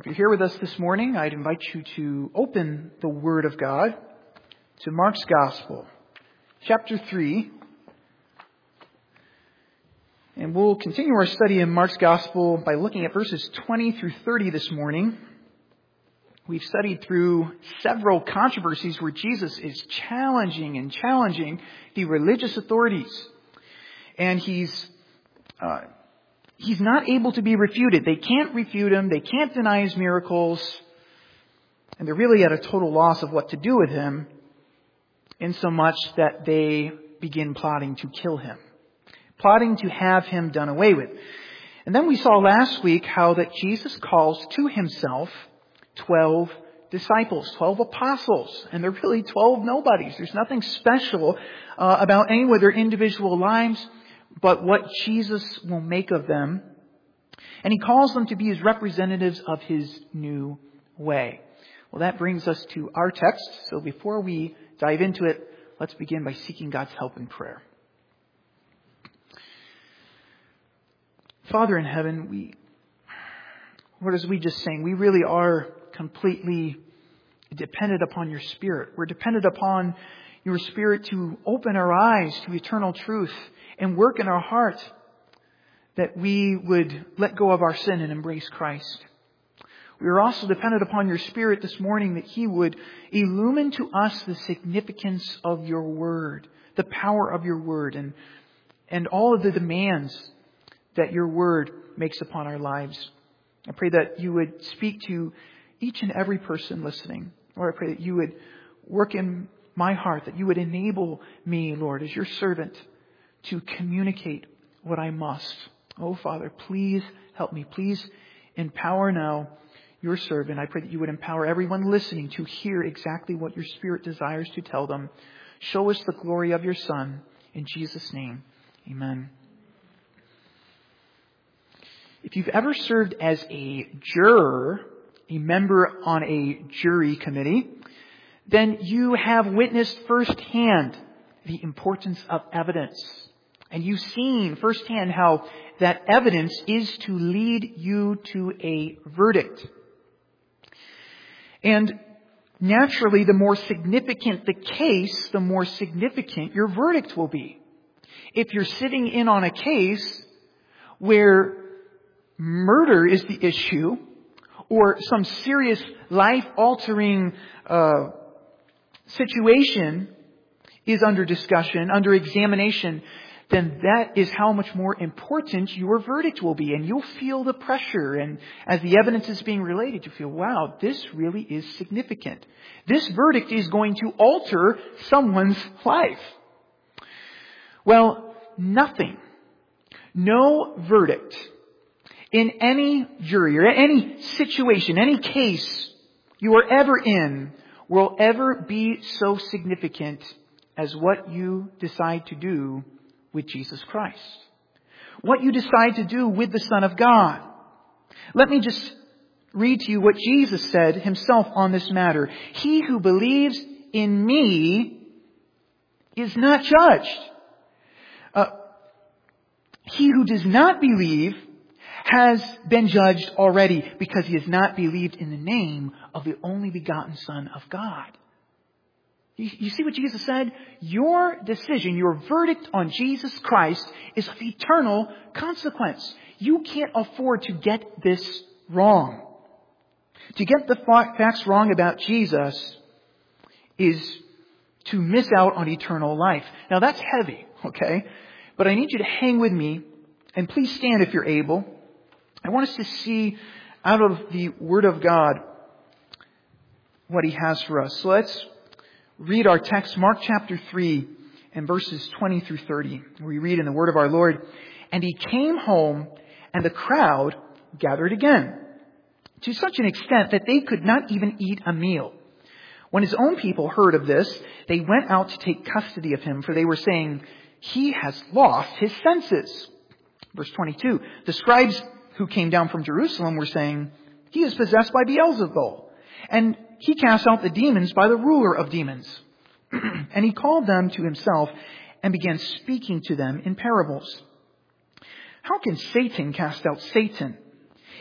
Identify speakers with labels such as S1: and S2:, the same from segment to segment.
S1: you're here with us this morning, I'd invite you to open the Word of God to Mark's Gospel, chapter 3. And we'll continue our study in Mark's Gospel by looking at verses 20 through 30 this morning. We've studied through several controversies where Jesus is challenging the religious authorities. And he's not able to be refuted. They can't refute him. They can't deny his miracles. And they're really at a total loss of what to do with him, insomuch that they begin plotting to kill him, plotting to have him done away with. And then we saw last week how that Jesus calls to himself 12 disciples, 12 apostles, and they're really 12 nobodies. There's nothing special about any of their individual lives, but what Jesus will make of them. And he calls them to be his representatives of his new way. Well, that brings us to our text. So before we dive into it, let's begin by seeking God's help in prayer. Father in heaven, as we just sang, we really are completely dependent upon your Spirit. We're dependent upon your Spirit to open our eyes to eternal truth and work in our heart that we would let go of our sin and embrace Christ. We are also dependent upon your Spirit this morning that he would illumine to us the significance of your word, the power of your word, and all of the demands that your word makes upon our lives. I pray that you would speak to each and every person listening. Lord, I pray that you would work in my heart, that you would enable me, Lord, as your servant, to communicate what I must. Oh, Father, please help me. Please empower now your servant. I pray that you would empower everyone listening to hear exactly what your Spirit desires to tell them. Show us the glory of your Son. In Jesus' name, amen. If you've ever served as a juror, a member on a jury committee, then you have witnessed firsthand the importance of evidence. And you've seen firsthand how that evidence is to lead you to a verdict. And naturally, the more significant the case, the more significant your verdict will be. If you're sitting in on a case where murder is the issue, or some serious life-altering situation is under discussion, under examination, then that is how much more important your verdict will be. And you'll feel the pressure. And as the evidence is being related, you feel, wow, this really is significant. This verdict is going to alter someone's life. Well, nothing, no verdict in any jury or any situation, any case you are ever in will ever be so significant as what you decide to do with Jesus Christ. What you decide to do with the Son of God. Let me just read to you what Jesus said himself on this matter. He who believes in me is not judged. He who does not believe has been judged already because he has not believed in the name of the only begotten Son of God. You see what Jesus said? Your decision, your verdict on Jesus Christ is of eternal consequence. You can't afford to get this wrong. To get the facts wrong about Jesus is to miss out on eternal life. Now that's heavy, okay? But I need you to hang with me, and please stand if you're able. I want us to see out of the Word of God what he has for us. So let's read our text, Mark chapter 3 and verses 20 through 30. We read in the word of our Lord, "And he came home, and the crowd gathered again, to such an extent that they could not even eat a meal. When his own people heard of this, they went out to take custody of him, for they were saying, 'He has lost his senses.'" Verse 22, "The scribes who came down from Jerusalem were saying, 'He is possessed by Beelzebul, and he casts out the demons by the ruler of demons.' And he called them to himself and began speaking to them in parables. 'How can Satan cast out Satan?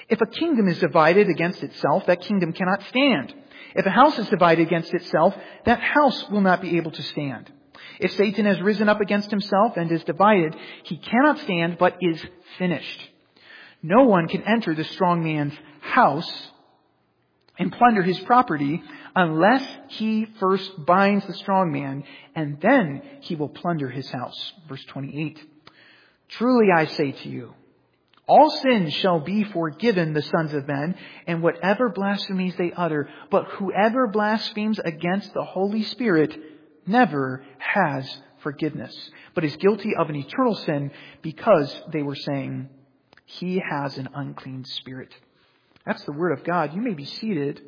S1: If a kingdom is divided against itself, that kingdom cannot stand. If a house is divided against itself, that house will not be able to stand. If Satan has risen up against himself and is divided, he cannot stand, but is finished. No one can enter the strong man's house and plunder his property unless he first binds the strong man, and then he will plunder his house. Verse 28. Truly I say to you, all sins shall be forgiven the sons of men, and whatever blasphemies they utter. But whoever blasphemes against the Holy Spirit never has forgiveness, but is guilty of an eternal sin, because they were saying, he has an unclean spirit. That's the word of God. You may be seated.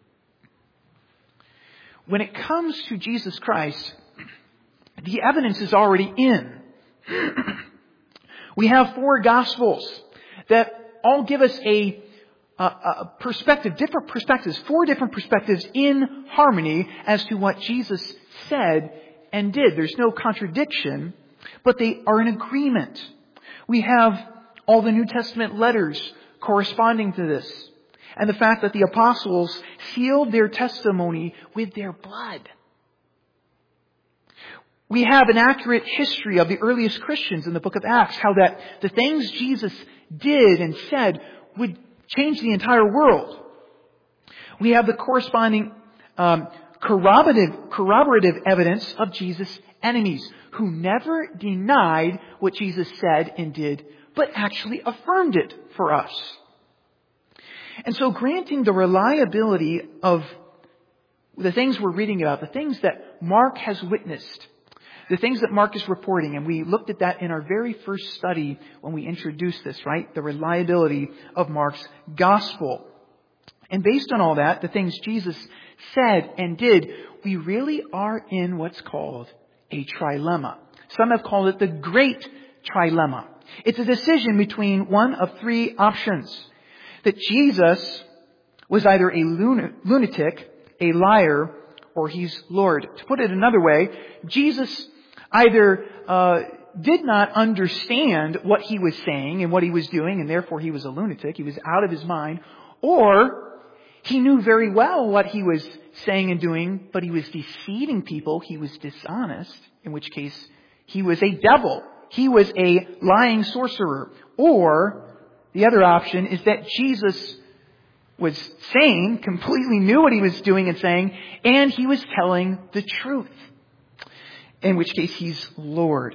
S1: When it comes to Jesus Christ, the evidence is already in. We have 4 Gospels that all give us a perspective, different perspectives, 4 different perspectives in harmony as to what Jesus said and did. There's no contradiction, but they are in agreement. We have all the New Testament letters corresponding to this, and the fact that the apostles sealed their testimony with their blood. We have an accurate history of the earliest Christians in the book of Acts, how that the things Jesus did and said would change the entire world. We have the corresponding corroborative evidence of Jesus' enemies, who never denied what Jesus said and did, but actually affirmed it for us. And so granting the reliability of the things we're reading about, the things that Mark has witnessed, the things that Mark is reporting, and we looked at that in our very first study when we introduced this, right? The reliability of Mark's gospel. And based on all that, the things Jesus said and did, we really are in what's called a trilemma. Some have called it the great trilemma. It's a decision between one of 3 options. That Jesus was either a lunatic, a liar, or he's Lord. To put it another way, Jesus either did not understand what he was saying and what he was doing, and therefore he was a lunatic, he was out of his mind, or he knew very well what he was saying and doing, but he was deceiving people, he was dishonest, in which case he was a devil, he was a lying sorcerer. Or the other option is that Jesus was sane, completely knew what he was doing and saying, and he was telling the truth, in which case he's Lord.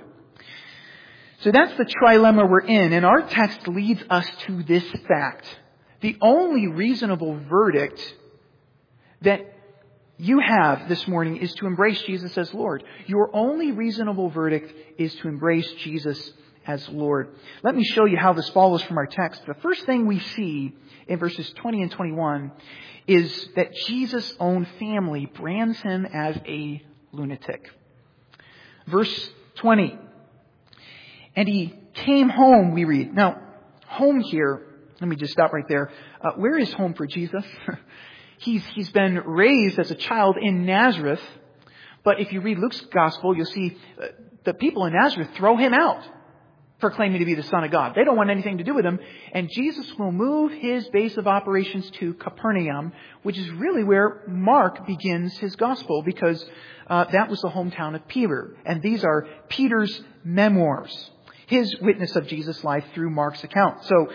S1: So that's the trilemma we're in, and our text leads us to this fact. The only reasonable verdict that you have this morning is to embrace Jesus as Lord. Your only reasonable verdict is to embrace Jesus as Lord. Let me show you how this follows from our text. The first thing we see in verses 20 and 21 is that Jesus' own family brands him as a lunatic. Verse 20. And he came home, we read. Now, home here, let me just stop right there. Where is home for Jesus? He's been raised as a child in Nazareth. But if you read Luke's gospel, you'll see the people in Nazareth throw him out for claiming to be the Son of God. They don't want anything to do with him. And Jesus will move his base of operations to Capernaum, which is really where Mark begins his gospel, because that was the hometown of Peter. And these are Peter's memoirs, his witness of Jesus' life through Mark's account. So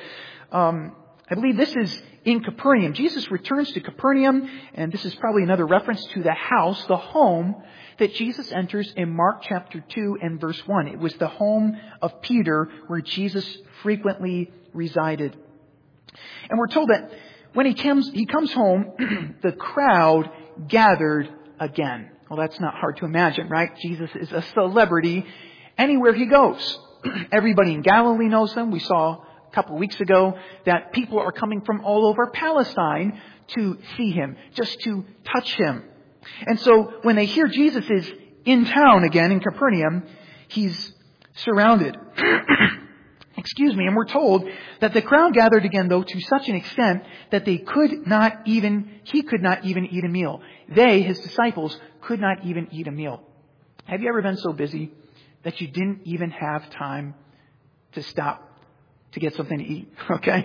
S1: I believe this is in Capernaum. Jesus returns to Capernaum, and this is probably another reference to the house, the home that Jesus enters in Mark chapter 2 and verse 1. It was the home of Peter where Jesus frequently resided. And we're told that when he comes home, the crowd gathered again. Well, that's not hard to imagine, right? Jesus is a celebrity anywhere he goes. Everybody in Galilee knows him. We saw a couple of weeks ago that people are coming from all over Palestine to see him, just to touch him. And so when they hear Jesus is in town again in Capernaum, he's surrounded. Excuse me. And we're told that the crowd gathered again, though, to such an extent that he could not even eat a meal. They, his disciples, could not even eat a meal. Have you ever been so busy that you didn't even have time to stop to get something to eat. Okay?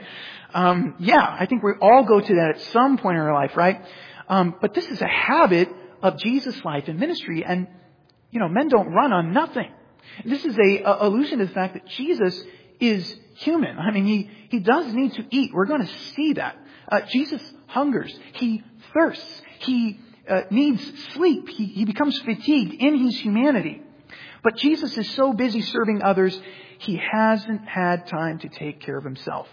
S1: I think we all go to that at some point in our life, right? But this is a habit of Jesus' life and ministry, and men don't run on nothing. This is a allusion to the fact that Jesus is human. I mean, he does need to eat. We're going to see that. Jesus hungers. He thirsts. He needs sleep. He becomes fatigued in his humanity. But Jesus is so busy serving others, he hasn't had time to take care of himself.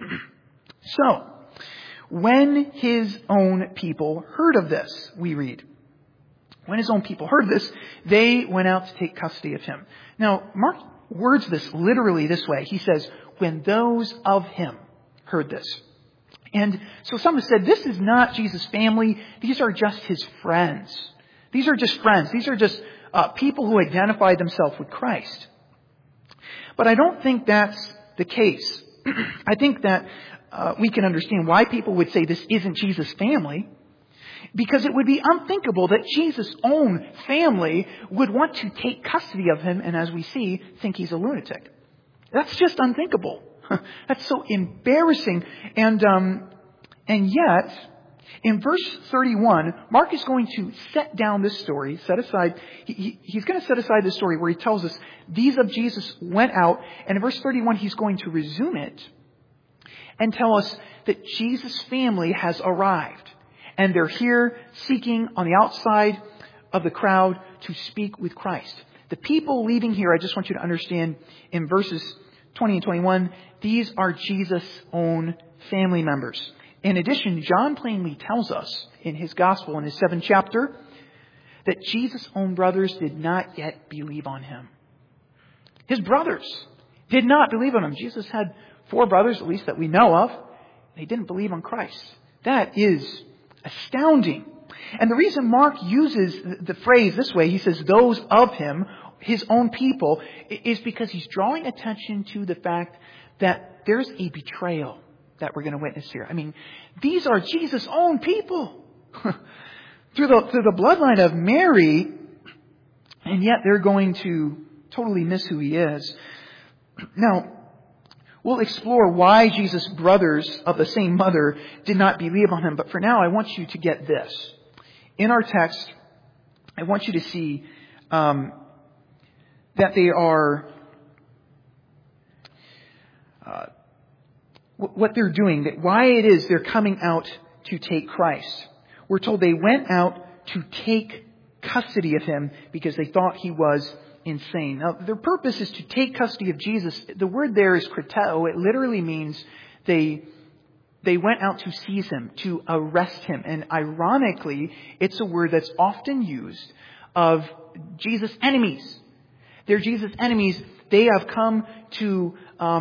S1: So, when his own people heard of this, we read, when his own people heard this, they went out to take custody of him. Now, Mark words this literally this way. He says, when those of him heard this. And so some have said, this is not Jesus' family. These are just his friends. These are just friends. These are just people who identify themselves with Christ. But I don't think that's the case. I think that we can understand why people would say this isn't Jesus' family. Because it would be unthinkable that Jesus' own family would want to take custody of him and, as we see, think he's a lunatic. That's just unthinkable. That's so embarrassing. And yet, in verse 31, Mark is going to set down this story, he's going to set aside this story where he tells us these of Jesus went out, and in verse 31 he's going to resume it and tell us that Jesus' family has arrived. And they're here seeking on the outside of the crowd to speak with Christ. The people leaving here, I just want you to understand in verses 20 and 21, these are Jesus' own family members. In addition, John plainly tells us in his gospel, in his 7th chapter, that Jesus' own brothers did not yet believe on him. His brothers did not believe on him. Jesus had 4 brothers, at least that we know of. They didn't believe on Christ. That is astounding. And the reason Mark uses the phrase this way, he says, those of him, his own people, is because he's drawing attention to the fact that there's a betrayal that we're going to witness here. I mean, these are Jesus' own people through the bloodline of Mary, and yet they're going to totally miss who he is. Now, we'll explore why Jesus' brothers of the same mother did not believe on him. But for now, I want you to get this. In our text, I want you to see that they are what they're doing, that why it is they're coming out to take Christ. We're told they went out to take custody of him because they thought he was insane. Now, their purpose is to take custody of Jesus. The word there is krateo. It literally means they went out to seize him, to arrest him. And ironically, it's a word that's often used of Jesus' enemies. They're Jesus' enemies. They have come to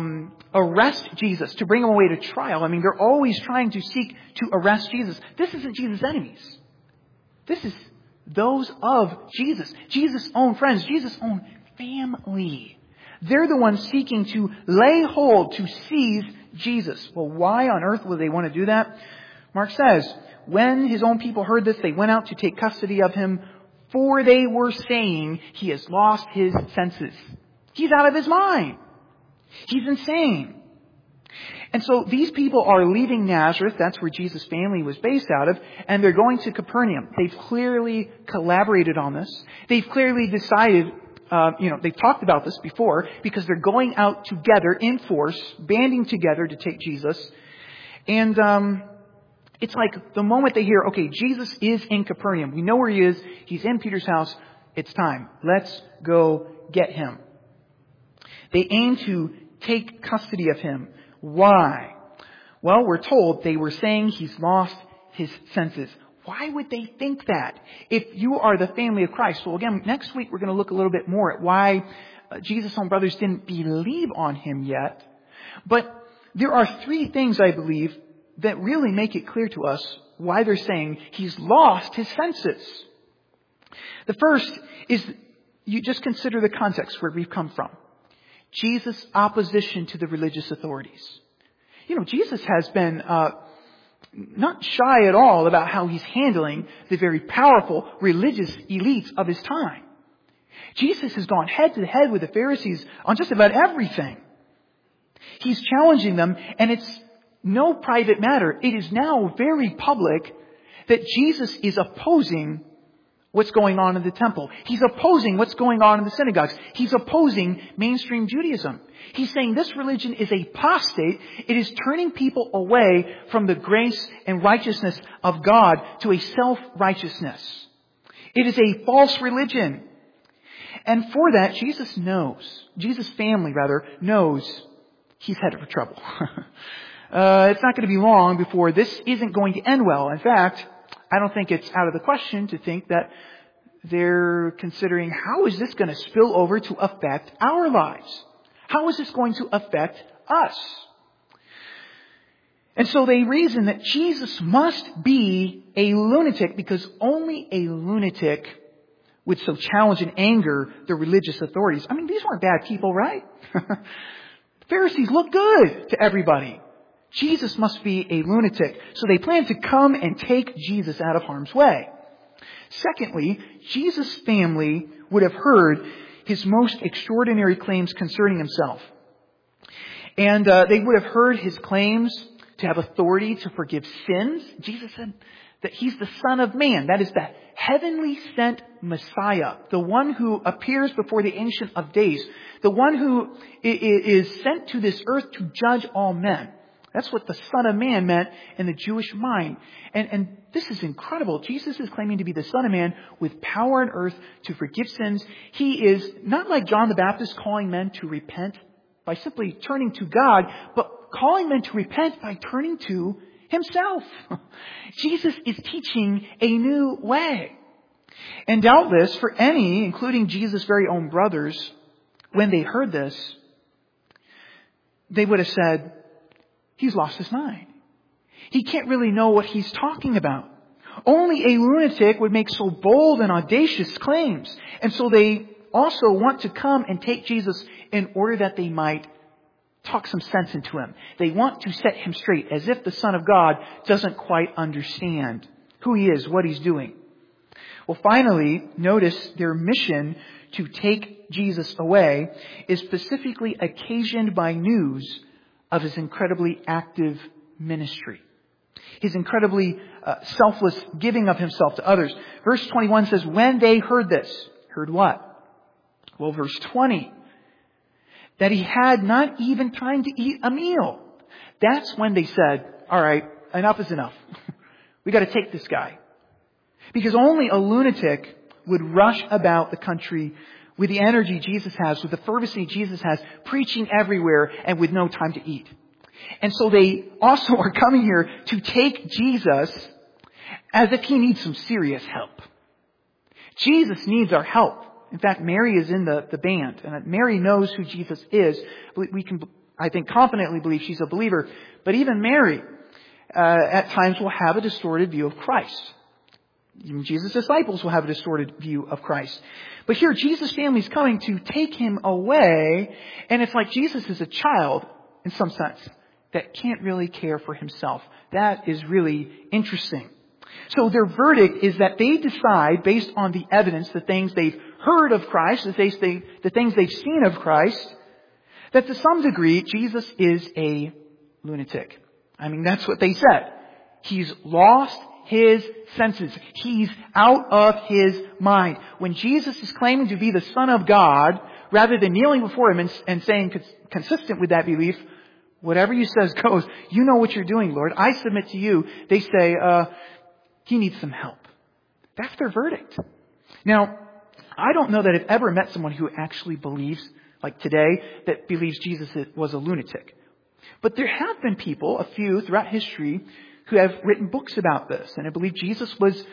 S1: arrest Jesus, to bring him away to trial. I mean, they're always trying to seek to arrest Jesus. This isn't Jesus' enemies. This is those of Jesus, Jesus' own friends, Jesus' own family. They're the ones seeking to lay hold, to seize Jesus. Well, why on earth would they want to do that? Mark says, when his own people heard this, they went out to take custody of him, for they were saying, he has lost his senses. He's out of his mind. He's insane. And so these people are leaving Nazareth, that's where Jesus' family was based out of, and they're going to Capernaum. They've clearly collaborated on this. They've clearly decided, they've talked about this before, because they're going out together in force, banding together to take Jesus. And it's like the moment they hear, okay, Jesus is in Capernaum. We know where he is. He's in Peter's house. It's time. Let's go get him. They aim to take custody of him. Why? Well, we're told they were saying he's lost his senses. Why would they think that? If you are the family of Christ. Well, again, next week we're going to look a little bit more at why Jesus' own brothers didn't believe on him yet. But there are 3 things, I believe, that really make it clear to us why they're saying he's lost his senses. The first is, you just consider the context where we've come from. Jesus' opposition to the religious authorities. Jesus has been not shy at all about how he's handling the very powerful religious elites of his time. Jesus has gone head to head with the Pharisees on just about everything. He's challenging them, and it's no private matter. It is now very public that Jesus is opposing what's going on in the temple. He's opposing what's going on in the synagogues. He's opposing mainstream Judaism. He's saying this religion is apostate. It is turning people away from the grace and righteousness of God to a self-righteousness. It is a false religion. And for that, Jesus' family knows he's headed for trouble. It's not going to be long before this isn't going to end well. In fact, I don't think it's out of the question to think that they're considering, how is this going to spill over to affect our lives? How is this going to affect us? And so they reason that Jesus must be a lunatic because only a lunatic would so challenge and anger the religious authorities. I mean, these weren't bad people, right? The Pharisees look good to everybody. Jesus must be a lunatic. So they plan to come and take Jesus out of harm's way. Secondly, Jesus' family would have heard his most extraordinary claims concerning himself. And they would have heard his claims to have authority to forgive sins. Jesus said that he's the Son of Man. That is the heavenly sent Messiah, the one who appears before the Ancient of Days, the one who is sent to this earth to judge all men. That's what the Son of Man meant in the Jewish mind. And this is incredible. Jesus is claiming to be the Son of Man with power on earth to forgive sins. He is not like John the Baptist calling men to repent by simply turning to God, but calling men to repent by turning to himself. Jesus is teaching a new way. And doubtless for any, including Jesus' very own brothers, when they heard this, they would have said, he's lost his mind. He can't really know what he's talking about. Only a lunatic would make so bold and audacious claims. And so they also want to come and take Jesus in order that they might talk some sense into him. They want to set him straight, as if the Son of God doesn't quite understand who he is, what he's doing. Well, finally, notice their mission to take Jesus away is specifically occasioned by news of his incredibly active ministry. His incredibly selfless giving of himself to others. Verse 21 says, when they heard this, heard what? Well, verse 20, that he had not even time to eat a meal. That's when they said, all right, enough is enough. We got to take this guy. Because only a lunatic would rush about the country with the energy Jesus has, with the fervency Jesus has, preaching everywhere and with no time to eat. And so they also are coming here to take Jesus as if he needs some serious help. Jesus needs our help. In fact, Mary is in the band, and Mary knows who Jesus is. We can, I think, confidently believe she's a believer. But even Mary, at times, will have a distorted view of Christ. Even Jesus' disciples will have a distorted view of Christ. But here, Jesus' family is coming to take him away, and it's like Jesus is a child, in some sense, that can't really care for himself. That is really interesting. So their verdict is that they decide, based on the evidence, the things they've heard of Christ, the things they've seen of Christ, that to some degree, Jesus is a lunatic. I mean, that's what they said. He's lost his senses. He's out of his mind. When Jesus is claiming to be the Son of God, rather than kneeling before him and saying, consistent with that belief, whatever you says goes, you know what you're doing, Lord. I submit to you. They say, he needs some help. That's their verdict. Now, I don't know that I've ever met someone who actually believes, like today, that believes Jesus was a lunatic. But there have been people, a few throughout history, who have written books about this. And I believe Jesus was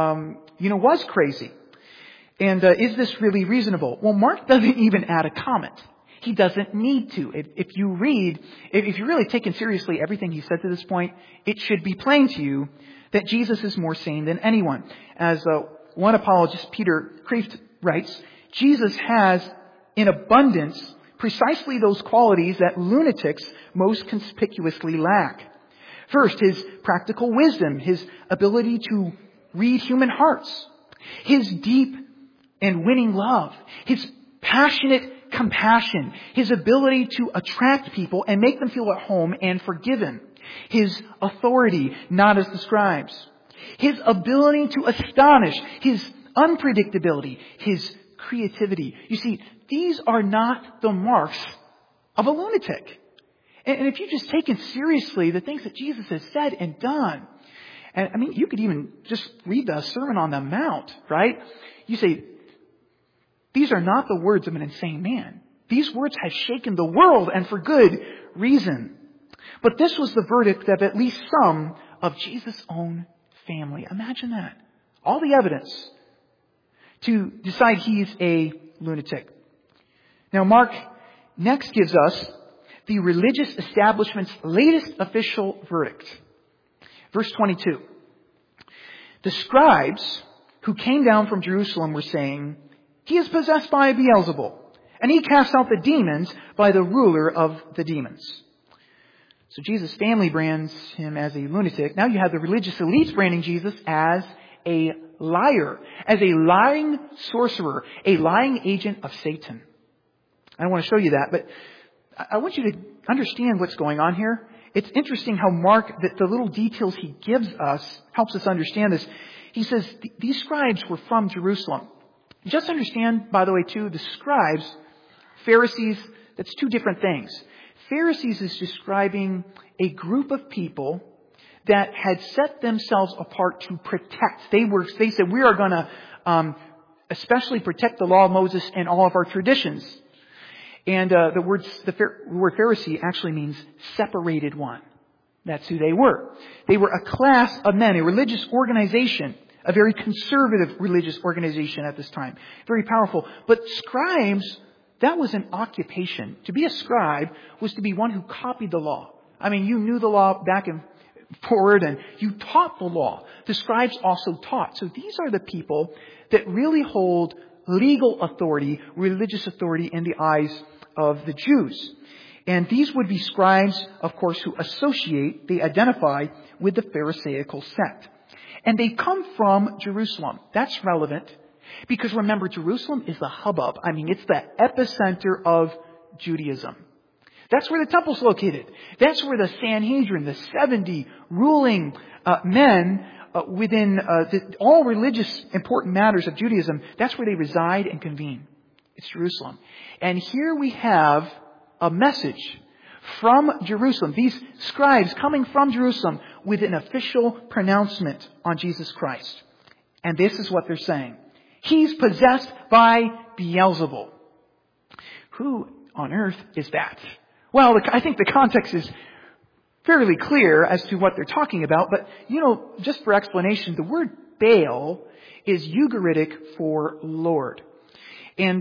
S1: crazy. And is this really reasonable? Well, Mark doesn't even add a comment. He doesn't need to. If you're really taking seriously everything he said to this point, it should be plain to you that Jesus is more sane than anyone. As one apologist, Peter Kreeft, writes, Jesus has in abundance precisely those qualities that lunatics most conspicuously lack. First, his practical wisdom, his ability to read human hearts, his deep and winning love, his passionate compassion, his ability to attract people and make them feel at home and forgiven, his authority, not as the scribes, his ability to astonish, his unpredictability, his creativity. You see, these are not the marks of a lunatic. And if you just take seriously the things that Jesus has said and done, and I mean, you could even just read the Sermon on the Mount, right? You say, these are not the words of an insane man. These words have shaken the world, and for good reason. But this was the verdict of at least some of Jesus' own family. Imagine that. All the evidence to decide he's a lunatic. Now, Mark next gives us the religious establishment's latest official verdict. Verse 22. The scribes who came down from Jerusalem were saying, "He is possessed by Beelzebul, and he casts out the demons by the ruler of the demons." So Jesus' family brands him as a lunatic. Now you have the religious elites branding Jesus as a liar, as a lying sorcerer, a lying agent of Satan. I don't want to show you that, but I want you to understand what's going on here. It's interesting how Mark, the little details he gives us, helps us understand this. He says these scribes were from Jerusalem. Just understand, by the way, too, the scribes, Pharisees, that's two different things. Pharisees is describing a group of people that had set themselves apart to protect. They said, we are going to especially protect the law of Moses and all of our traditions. And the word Pharisee actually means separated one. That's who they were. They were a class of men, a religious organization, a very conservative religious organization at this time. Very powerful. But scribes, that was an occupation. To be a scribe was to be one who copied the law. I mean, you knew the law back and forward, and you taught the law. The scribes also taught. So these are the people that really hold legal authority, religious authority in the eyes of the Jews. And these would be scribes, of course, who they identify with the Pharisaical sect. And they come from Jerusalem. That's relevant because remember, Jerusalem is the hubbub. I mean, it's the epicenter of Judaism. That's where the temple's located. That's where the Sanhedrin, the 70 ruling men within all religious important matters of Judaism, that's where they reside and convene. It's Jerusalem. And here we have a message from Jerusalem. These scribes coming from Jerusalem with an official pronouncement on Jesus Christ. And this is what they're saying. He's possessed by Beelzebul. Who on earth is that? Well, I think the context is fairly clear as to what they're talking about. But, just for explanation, the word Baal is Ugaritic for Lord. And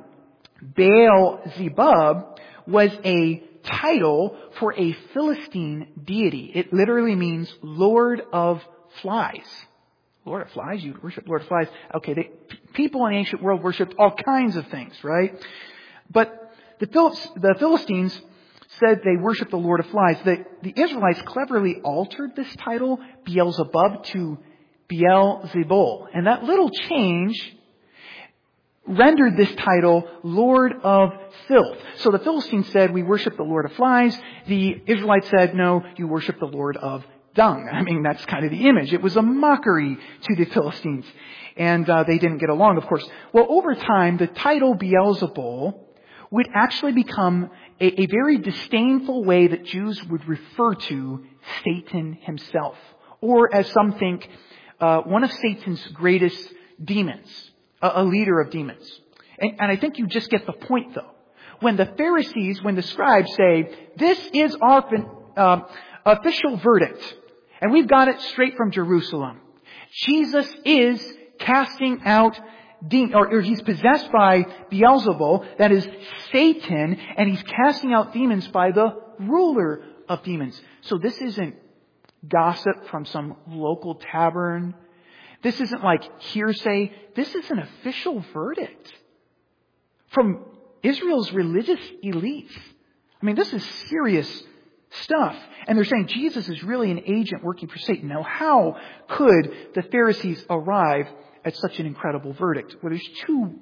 S1: Baal-zebub was a title for a Philistine deity. It literally means Lord of Flies. Lord of Flies? You worship Lord of Flies? Okay, people in the ancient world worshipped all kinds of things, right? But the Philistines said they worshiped the Lord of Flies. The Israelites cleverly altered this title, Beelzebub, to Beelzebul. And that little change rendered this title Lord of Filth. So the Philistines said, we worship the Lord of Flies. The Israelites said, no, you worship the Lord of Dung. I mean, that's kind of the image. It was a mockery to the Philistines. And they didn't get along, of course. Well, over time, the title Beelzebul would actually become a very disdainful way that Jews would refer to Satan himself. Or, as some think, one of Satan's greatest demons. A leader of demons. And I think you just get the point, though. When the Pharisees, when the scribes say, this is our official verdict, and we've got it straight from Jerusalem. Jesus is casting out demons, or he's possessed by Beelzebul, that is Satan, and he's casting out demons by the ruler of demons. So this isn't gossip from some local tavern. This isn't like hearsay. This is an official verdict from Israel's religious elites. I mean, this is serious stuff. And they're saying Jesus is really an agent working for Satan. Now, how could the Pharisees arrive at such an incredible verdict? Well, there's two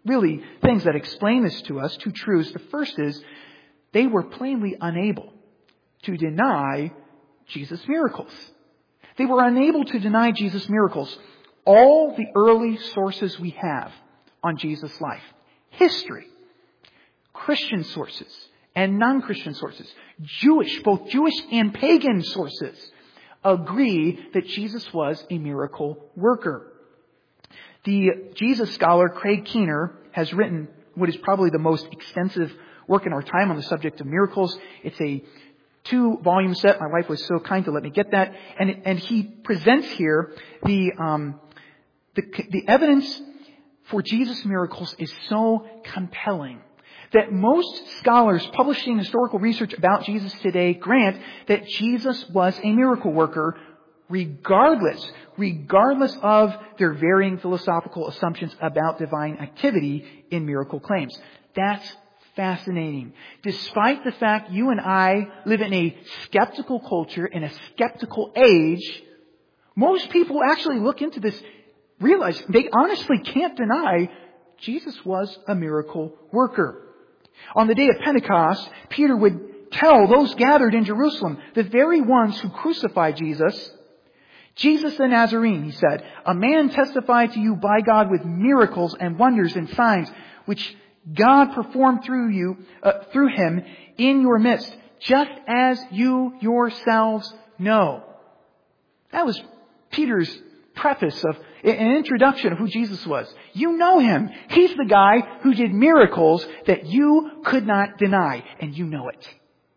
S1: really things that explain this to us, two truths. The first is they were plainly unable to deny Jesus' miracles. They were unable to deny Jesus' miracles. All the early sources we have on Jesus' life, history, Christian sources and non-Christian sources, both Jewish and pagan sources, agree that Jesus was a miracle worker. The Jesus scholar Craig Keener has written what is probably the most extensive work in our time on the subject of miracles. It's a 2-volume set. My wife was so kind to let me get that. And he presents here the evidence for Jesus' miracles is so compelling that most scholars publishing historical research about Jesus today grant that Jesus was a miracle worker regardless of their varying philosophical assumptions about divine activity in miracle claims. That's fascinating. Despite the fact you and I live in a skeptical culture, in a skeptical age, most people actually look into this, realize they honestly can't deny Jesus was a miracle worker. On the day of Pentecost, Peter would tell those gathered in Jerusalem, the very ones who crucified Jesus, Jesus the Nazarene, he said, a man testified to you by God with miracles and wonders and signs, which God performed through him in your midst, just as you yourselves know. That was Peter's preface of an introduction of who Jesus was. You know him. He's the guy who did miracles that you could not deny, and you know it.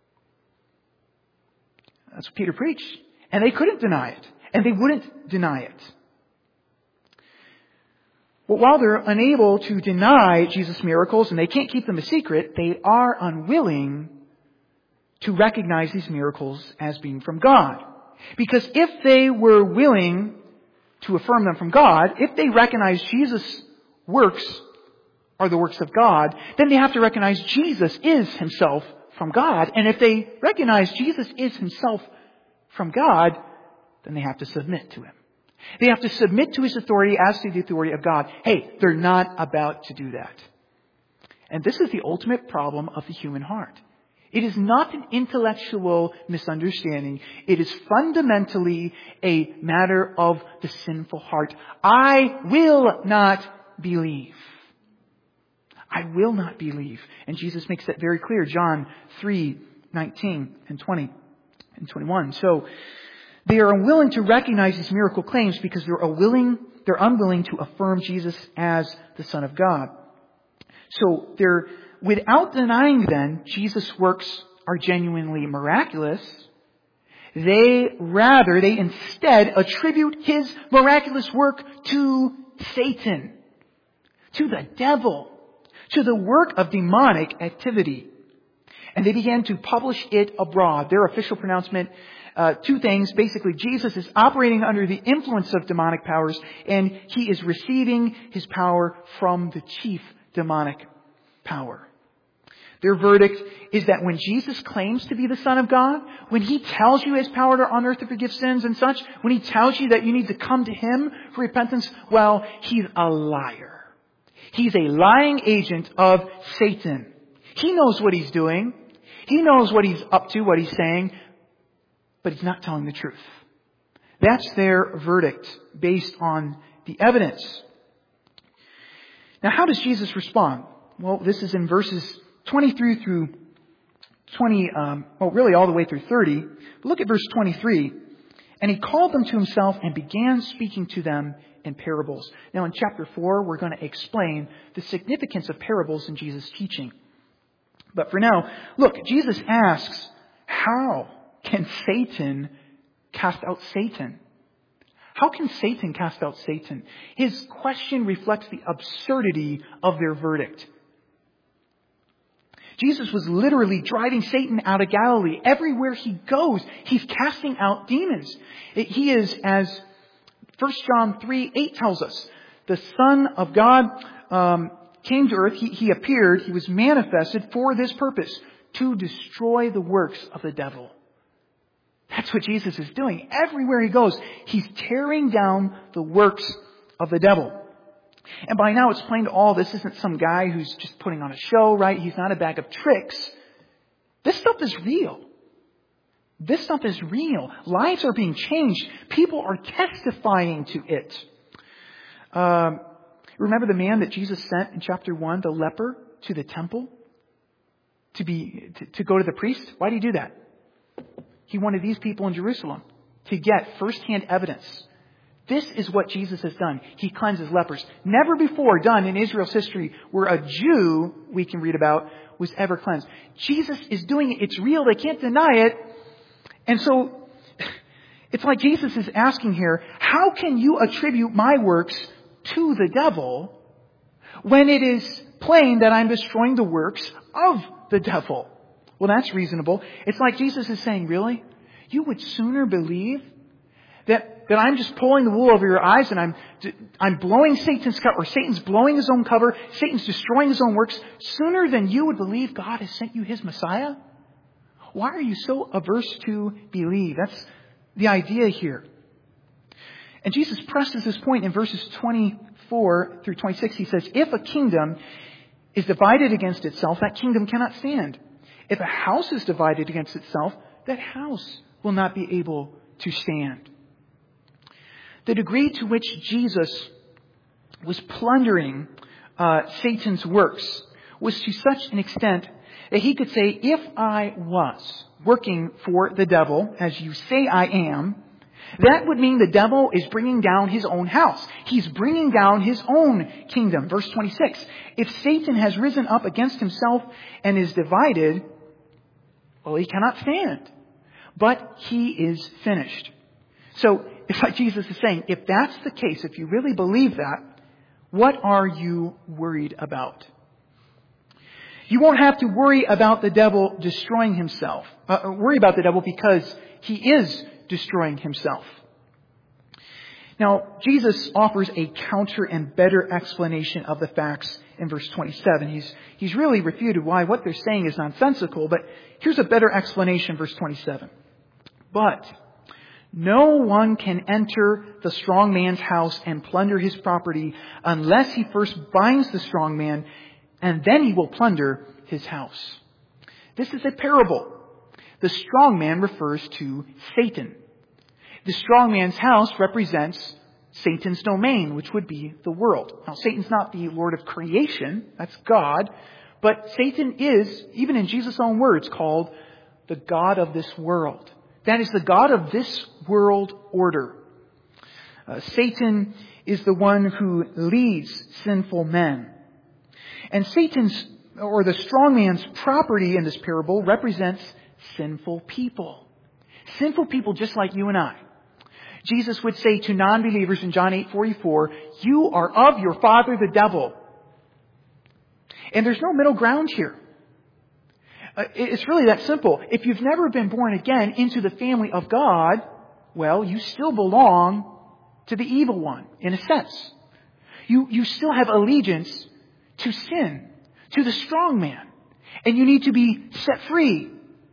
S1: That's what Peter preached. And they couldn't deny it. And they wouldn't deny it. But while they're unable to deny Jesus' miracles and they can't keep them a secret, they are unwilling to recognize these miracles as being from God. Because if they were willing to affirm them from God, if they recognize Jesus' works are the works of God, then they have to recognize Jesus is himself from God. And if they recognize Jesus is himself from God, then they have to submit to him. They have to submit to his authority as to the authority of God. Hey, they're not about to do that. And this is the ultimate problem of the human heart. It is not an intellectual misunderstanding. It is fundamentally a matter of the sinful heart. I will not believe. I will not believe. And Jesus makes that very clear. John 3:19 and 20 and 21. So they are unwilling to recognize these miracle claims because they're unwilling to affirm Jesus as the Son of God. So without denying then Jesus' works are genuinely miraculous, they instead attribute his miraculous work to Satan, to the devil, to the work of demonic activity. And they began to publish it abroad. Their official pronouncement, 2 things. Basically, Jesus is operating under the influence of demonic powers, and he is receiving his power from the chief demonic power. Their verdict is that when Jesus claims to be the Son of God, when he tells you he has power on earth to forgive sins and such, when he tells you that you need to come to him for repentance, well, he's a liar. He's a lying agent of Satan. He knows what he's doing. He knows what he's up to, what he's saying, but he's not telling the truth. That's their verdict based on the evidence. Now, how does Jesus respond? Well, this is in verses 23 through 20, really all the way through 30. But look at verse 23. And he called them to himself and began speaking to them in parables. Now, in chapter 4, we're going to explain the significance of parables in Jesus' teaching. But for now, look, Jesus asks, how can Satan cast out Satan? How can Satan cast out Satan? His question reflects the absurdity of their verdict. Jesus was literally driving Satan out of Galilee. Everywhere he goes, he's casting out demons. He is, as 1 John 3:8 tells us, the Son of God came to earth. He appeared. He was manifested for this purpose, to destroy the works of the devil. That's what Jesus is doing. Everywhere he goes, he's tearing down the works of the devil. And by now it's plain to all, this isn't some guy who's just putting on a show, right? He's not a bag of tricks. This stuff is real. This stuff is real. Lives are being changed. People are testifying to it. Remember the man that Jesus sent in chapter 1, the leper, to the temple to go to the priest? Why did he do that? He wanted these people in Jerusalem to get firsthand evidence. This is what Jesus has done. He cleanses lepers. Never before done in Israel's history where a Jew, we can read about, was ever cleansed. Jesus is doing it. It's real. They can't deny it. And so, it's like Jesus is asking here, how can you attribute my works to the devil when it is plain that I'm destroying the works of the devil? Well, that's reasonable. It's like Jesus is saying, really? You would sooner believe that I'm just pulling the wool over your eyes and I'm blowing Satan's cover, or Satan's blowing his own cover, Satan's destroying his own works, sooner than you would believe God has sent you his Messiah? Why are you so averse to believe? That's the idea here. And Jesus presses this point in verses 24 through 26. He says, if a kingdom is divided against itself, that kingdom cannot stand. If a house is divided against itself, that house will not be able to stand. The degree to which Jesus was plundering Satan's works was to such an extent that he could say, if I was working for the devil, as you say I am, that would mean the devil is bringing down his own house. He's bringing down his own kingdom. Verse 26, if Satan has risen up against himself and is divided, well, he cannot stand, but he is finished. So, it's like Jesus is saying, if that's the case, if you really believe that, what are you worried about? You won't have to worry about the devil destroying himself. Worry about the devil because he is destroying himself. Now, Jesus offers a counter and better explanation of the facts in verse 27. He's really refuted why what they're saying is nonsensical, but here's a better explanation, verse 27. But no one can enter the strong man's house and plunder his property unless he first binds the strong man, and then he will plunder his house. This is a parable. The strong man refers to Satan. The strong man's house represents Satan's domain, which would be the world. Now, Satan's not the Lord of creation. That's God. But Satan is, even in Jesus' own words, called the God of this world. That is the God of this world order. Satan is the one who leads sinful men. And Satan's, or the strong man's property in this parable represents sinful people. Sinful people just like you and I. Jesus would say to non-believers in John 8:44, you are of your father the devil. And there's no middle ground here. It's really that simple. If you've never been born again into the family of God, well, you still belong to the evil one, in a sense. You still have allegiance to sin, to the strong man. And you need to be set free.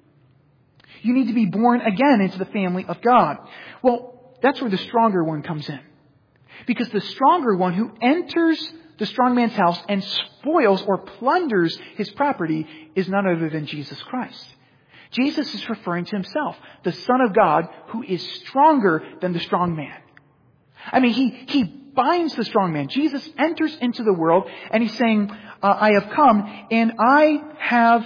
S1: You need to be born again into the family of God. Well, that's where the stronger one comes in. Because the stronger one who enters the strong man's house and spoils or plunders his property is none other than Jesus Christ. Jesus is referring to himself, the Son of God, who is stronger than the strong man. I mean, he binds the strong man. Jesus enters into the world and he's saying, I have come and I have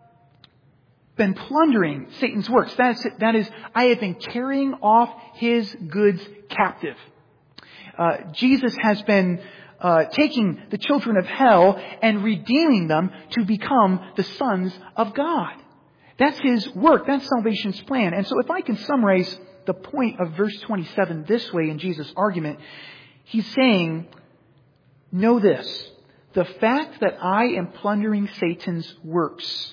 S1: been plundering Satan's works. That is, I have been carrying off his goods captive. Jesus has been taking the children of hell and redeeming them to become the sons of God. That's his work. That's salvation's plan. And so if I can summarize the point of verse 27 this way in Jesus' argument, he's saying, know this, the fact that I am plundering Satan's works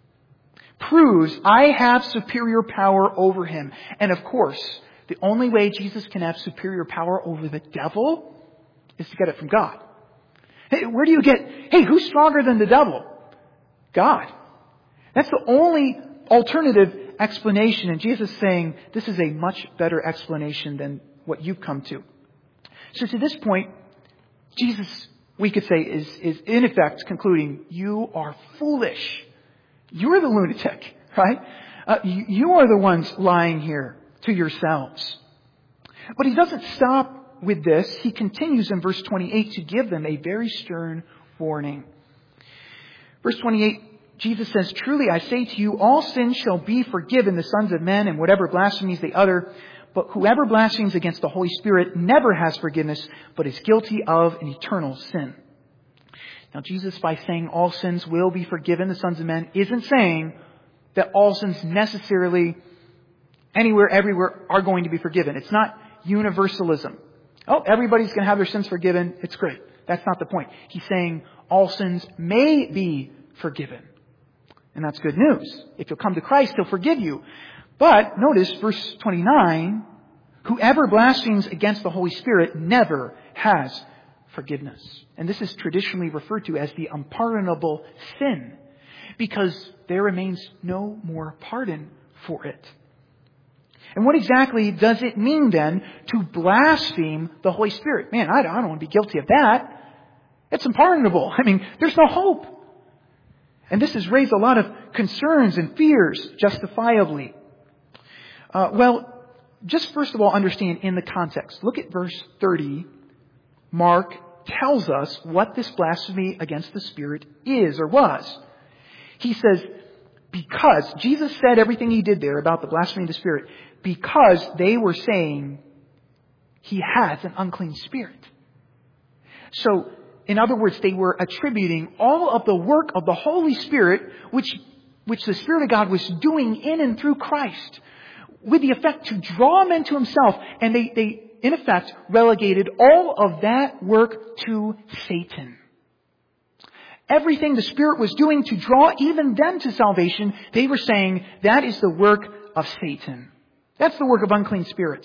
S1: proves I have superior power over him. And of course, the only way Jesus can have superior power over the devil is to get it from God. Hey, where do you get, hey, who's stronger than the devil? God. That's the only alternative explanation. And Jesus is saying this is a much better explanation than what you've come to. So to this point, Jesus, we could say, is in effect concluding, you are foolish. You're the lunatic, right? You are the ones lying here to yourselves. But he doesn't stop with this. He continues in verse 28 to give them a very stern warning. Verse 28, Jesus says, truly I say to you, all sins shall be forgiven the sons of men and whatever blasphemies they utter. But whoever blasphemes against the Holy Spirit never has forgiveness, but is guilty of an eternal sin. Now Jesus, by saying all sins will be forgiven the sons of men, isn't saying that all sins necessarily, anywhere, everywhere, are going to be forgiven. It's not universalism. Oh, everybody's going to have their sins forgiven. It's great. That's not the point. He's saying all sins may be forgiven. And that's good news. If you'll come to Christ, He'll forgive you. But notice verse 29, whoever blasphemes against the Holy Spirit never has forgiveness. And this is traditionally referred to as the unpardonable sin, because there remains no more pardon for it. And what exactly does it mean then to blaspheme the Holy Spirit? Man, I don't want to be guilty of that. It's unpardonable. I mean, there's no hope. And this has raised a lot of concerns and fears, justifiably. Well, just first of all, understand in the context. Look at verse 30. Mark tells us what this blasphemy against the Spirit is or was. He says, because Jesus said everything He did there about the blasphemy of the Spirit, because they were saying He has an unclean spirit. So, in other words, they were attributing all of the work of the Holy Spirit, which the Spirit of God was doing in and through Christ, with the effect to draw men to Himself. And they in effect, relegated all of that work to Satan. Everything the Spirit was doing to draw even them to salvation, they were saying that is the work of Satan. That's the work of unclean spirits.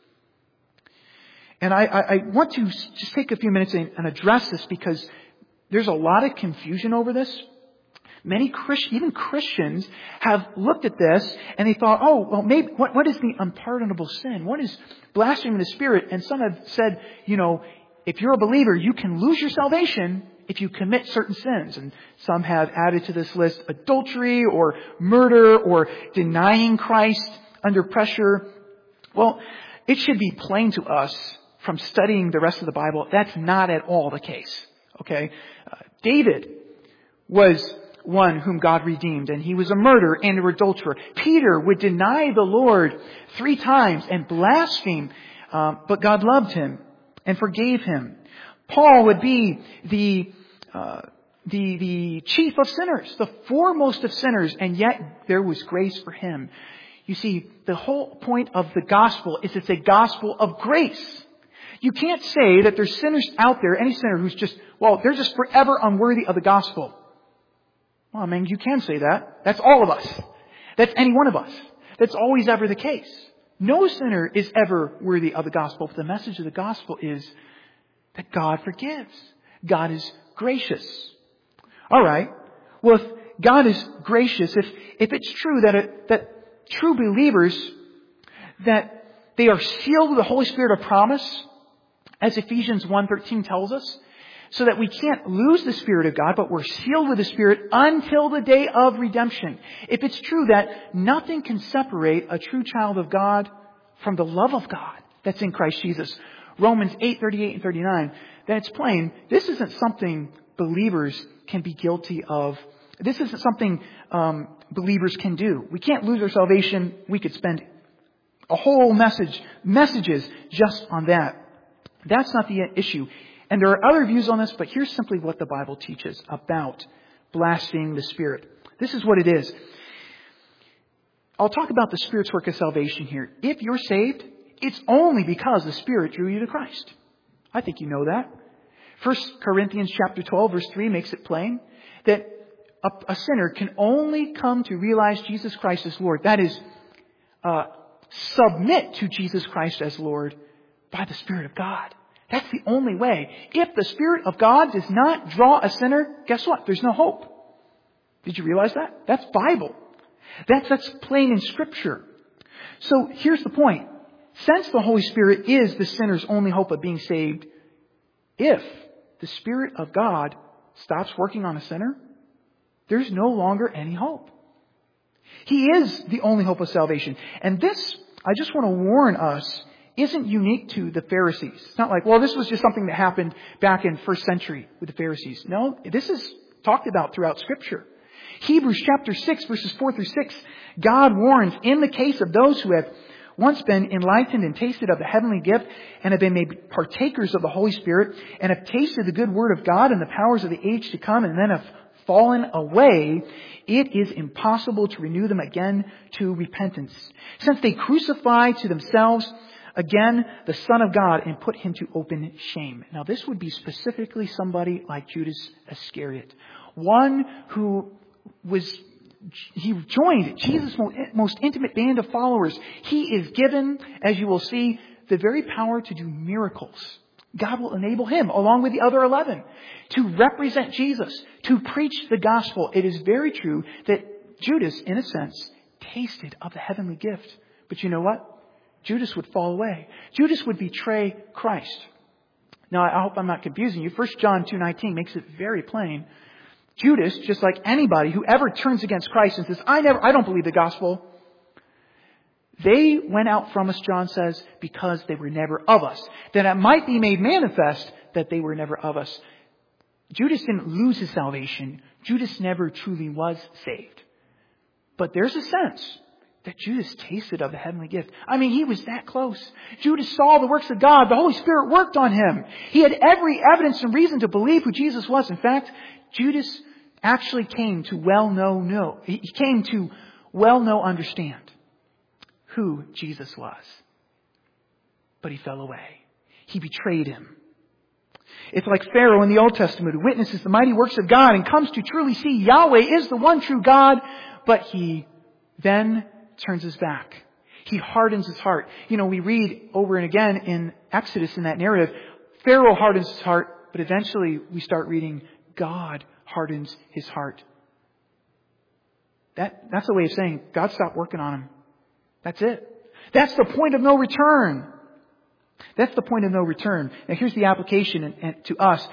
S1: And I want to just take a few minutes and address this, because there's a lot of confusion over this. Many even Christians have looked at this and they thought, oh, well, maybe what is the unpardonable sin? What is blaspheming the Spirit? And some have said, if you're a believer, you can lose your salvation if you commit certain sins. And some have added to this list adultery or murder or denying Christ under pressure. Well, it should be plain to us from studying the rest of the Bible, that's not at all the case. Okay? David was one whom God redeemed, and he was a murderer and an adulterer. Peter would deny the Lord 3 times and blaspheme, but God loved him and forgave him. Paul would be the chief of sinners, the foremost of sinners, and yet there was grace for him. You see, the whole point of the gospel is it's a gospel of grace. You can't say that there's sinners out there, any sinner who's they're just forever unworthy of the gospel. Well, I mean, you can say that. That's all of us. That's any one of us. That's always ever the case. No sinner is ever worthy of the gospel. But the message of the gospel is that God forgives. God is gracious. All right. Well, if God is gracious, if it's true that true believers, that they are sealed with the Holy Spirit of promise, as Ephesians 1:13 tells us, so that we can't lose the Spirit of God, but we're sealed with the Spirit until the day of redemption. If it's true that nothing can separate a true child of God from the love of God that's in Christ Jesus, Romans 8:38 and 39, then it's plain, this isn't something believers can be guilty of. This isn't something believers can do. We can't lose our salvation. We could spend a whole messages just on that. That's not the issue. And there are other views on this, but here's simply what the Bible teaches about blaspheming the Spirit. This is what it is. I'll talk about the Spirit's work of salvation here. If you're saved, it's only because the Spirit drew you to Christ. I think you know that. 1 Corinthians chapter 12, verse 3 makes it plain that a sinner can only come to realize Jesus Christ as Lord. That is, submit to Jesus Christ as Lord by the Spirit of God. That's the only way. If the Spirit of God does not draw a sinner, guess what? There's no hope. Did you realize that? That's Bible. That's plain in Scripture. So here's the point. Since the Holy Spirit is the sinner's only hope of being saved, if the Spirit of God stops working on a sinner, there's no longer any hope. He is the only hope of salvation. And this, I just want to warn us, isn't unique to the Pharisees. It's not like, well, this was just something that happened back in first century with the Pharisees. No, this is talked about throughout Scripture. Hebrews chapter 6, verses 4 through 6, God warns, in the case of those who have once been enlightened and tasted of the heavenly gift and have been made partakers of the Holy Spirit and have tasted the good word of God and the powers of the age to come and then have fallen away, it is impossible to renew them again to repentance, since they crucify to themselves again the Son of God and put him to open shame. Now this would be specifically somebody like Judas Iscariot, one who he joined Jesus' most intimate band of followers. He is given, as you will see, the very power to do miracles. God will enable him, along with the other 11, to represent Jesus, to preach the gospel. It is very true that Judas, in a sense, tasted of the heavenly gift. But you know what? Judas would fall away. Judas would betray Christ. Now, I hope I'm not confusing you. 1 John 2:19 makes it very plain. Judas, just like anybody who ever turns against Christ and says, I don't believe the gospel, they went out from us, John says, because they were never of us. That it might be made manifest that they were never of us. Judas didn't lose his salvation. Judas never truly was saved. But there's a sense that Judas tasted of the heavenly gift. I mean, he was that close. Judas saw the works of God. The Holy Spirit worked on him. He had every evidence and reason to believe who Jesus was. In fact, Judas actually came to understand who Jesus was. But he fell away. He betrayed him. It's like Pharaoh in the Old Testament who witnesses the mighty works of God and comes to truly see Yahweh is the one true God, but he then turns his back. He hardens his heart. You know, we read over and again in Exodus in that narrative, Pharaoh hardens his heart, but eventually we start reading God hardens his heart. That's a way of saying God stopped working on him. That's it. That's the point of no return. That's the point of no return. Now here's the application to us.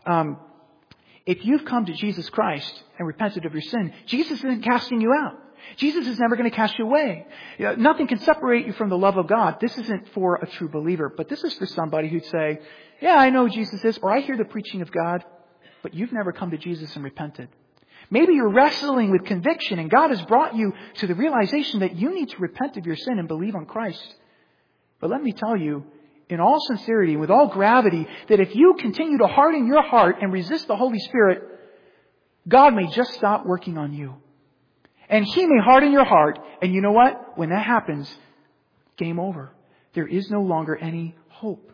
S1: If you've come to Jesus Christ and repented of your sin, Jesus isn't casting you out. Jesus is never going to cast you away. Nothing can separate you from the love of God. This isn't for a true believer, but this is for somebody who'd say, yeah, I know who Jesus is, or I hear the preaching of God, but you've never come to Jesus and repented. Maybe you're wrestling with conviction and God has brought you to the realization that you need to repent of your sin and believe on Christ. But let me tell you, in all sincerity, with all gravity, that if you continue to harden your heart and resist the Holy Spirit, God may just stop working on you. And He may harden your heart. And you know what? When that happens, game over. There is no longer any hope.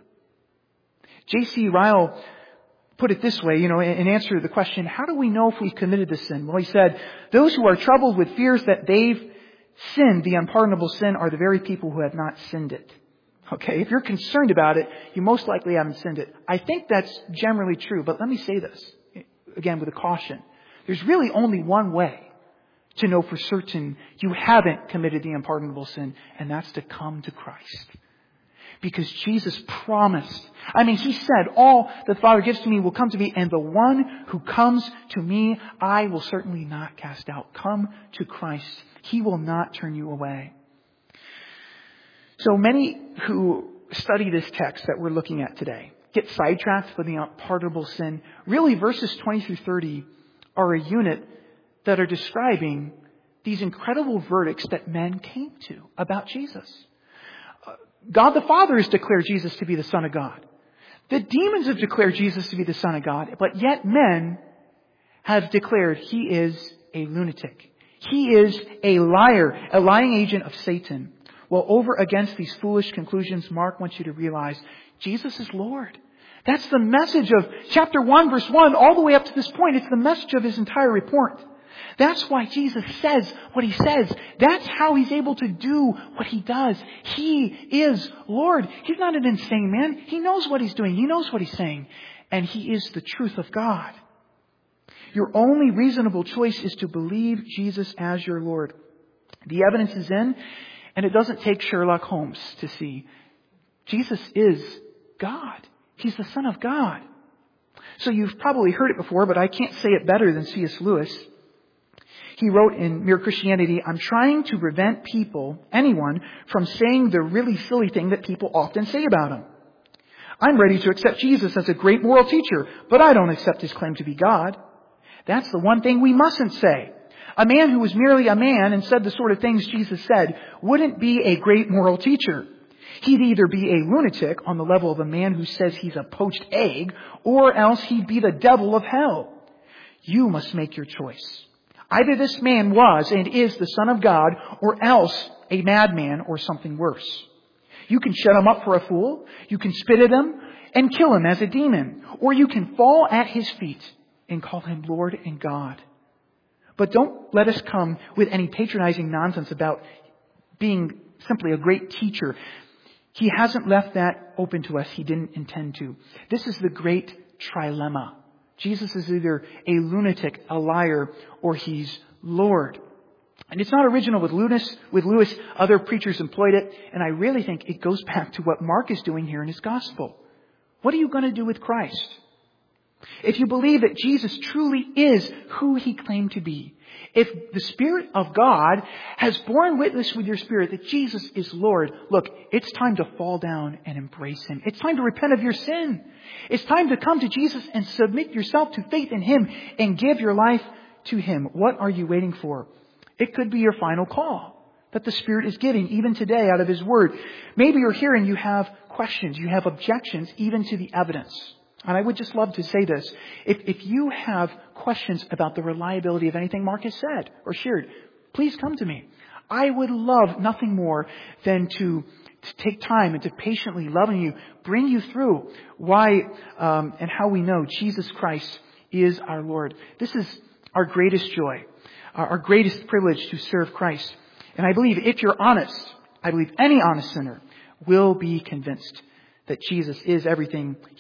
S1: J.C. Ryle put it this way, in answer to the question, how do we know if we've committed this sin? Well, he said, those who are troubled with fears that they've sinned the unpardonable sin are the very people who have not sinned it. Okay, if you're concerned about it, you most likely haven't sinned it. I think that's generally true, but let me say this, again, with a caution. There's really only one way to know for certain you haven't committed the unpardonable sin, and that's to come to Christ. Because Jesus promised. He said, all that the Father gives to me will come to me, and the one who comes to me, I will certainly not cast out. Come to Christ. He will not turn you away. So many who study this text that we're looking at today get sidetracked with the unpardonable sin. Really, verses 20 through 30 are a unit that are describing these incredible verdicts that men came to about Jesus. God the Father has declared Jesus to be the Son of God. The demons have declared Jesus to be the Son of God, but yet men have declared He is a lunatic. He is a liar, a lying agent of Satan. Well, over against these foolish conclusions, Mark wants you to realize Jesus is Lord. That's the message of chapter 1, verse 1, all the way up to this point. It's the message of His entire report. That's why Jesus says what He says. That's how He's able to do what He does. He is Lord. He's not an insane man. He knows what He's doing. He knows what He's saying. And He is the truth of God. Your only reasonable choice is to believe Jesus as your Lord. The evidence is in, and it doesn't take Sherlock Holmes to see. Jesus is God. He's the Son of God. So you've probably heard it before, but I can't say it better than C.S. Lewis. He wrote in Mere Christianity, "I'm trying to prevent anyone, from saying the really silly thing that people often say about him. I'm ready to accept Jesus as a great moral teacher, but I don't accept his claim to be God. That's the one thing we mustn't say. A man who was merely a man and said the sort of things Jesus said wouldn't be a great moral teacher. He'd either be a lunatic on the level of a man who says he's a poached egg, or else he'd be the devil of hell. You must make your choice. Either this man was and is the Son of God, or else a madman or something worse. You can shut him up for a fool, you can spit at him and kill him as a demon, or you can fall at his feet and call him Lord and God. But don't let us come with any patronizing nonsense about being simply a great teacher. He hasn't left that open to us. He didn't intend to. This is the great trilemma. Jesus is either a lunatic, a liar, or he's Lord. And it's not original with Lewis. Other preachers employed it. And I really think it goes back to what Mark is doing here in his gospel. What are you going to do with Christ? If you believe that Jesus truly is who he claimed to be, if the Spirit of God has borne witness with your spirit that Jesus is Lord, look, it's time to fall down and embrace him. It's time to repent of your sin. It's time to come to Jesus and submit yourself to faith in him and give your life to him. What are you waiting for? It could be your final call that the Spirit is giving even today out of his word. Maybe you're here and you have questions, you have objections even to the evidence. And I would just love to say this. If you have questions about the reliability of anything Mark has said or shared, please come to me. I would love nothing more than to take time and to patiently loving you, bring you through why and how we know Jesus Christ is our Lord. This is our greatest joy, our greatest privilege to serve Christ. And I believe if you're honest, I believe any honest sinner will be convinced that Jesus is everything